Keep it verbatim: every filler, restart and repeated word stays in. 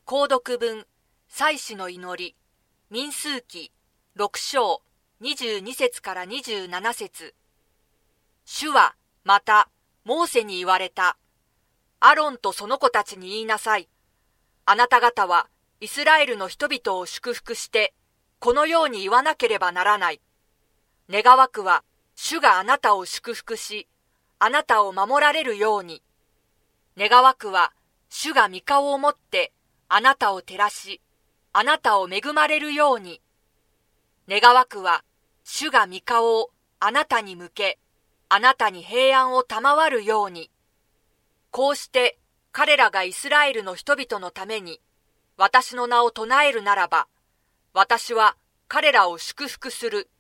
購読文、祭司の祈り、民数記ろく章にじゅうに節からにじゅうなな節。主はまたモーセに言われた。アロンとその子たちに言いなさい。あなた方はイスラエルの人々を祝福して、このように言わなければならない。願わくは、主があなたを祝福し、あなたを守られるように。願わくは、主が御顔をもって、あなたを照らし、あなたを恵まれるように。願わくは、主が御顔をあなたに向け、あなたに平安を賜るように。こうして彼らがイスラエルの人々のために私の名を唱えるならば、私は彼らを祝福する。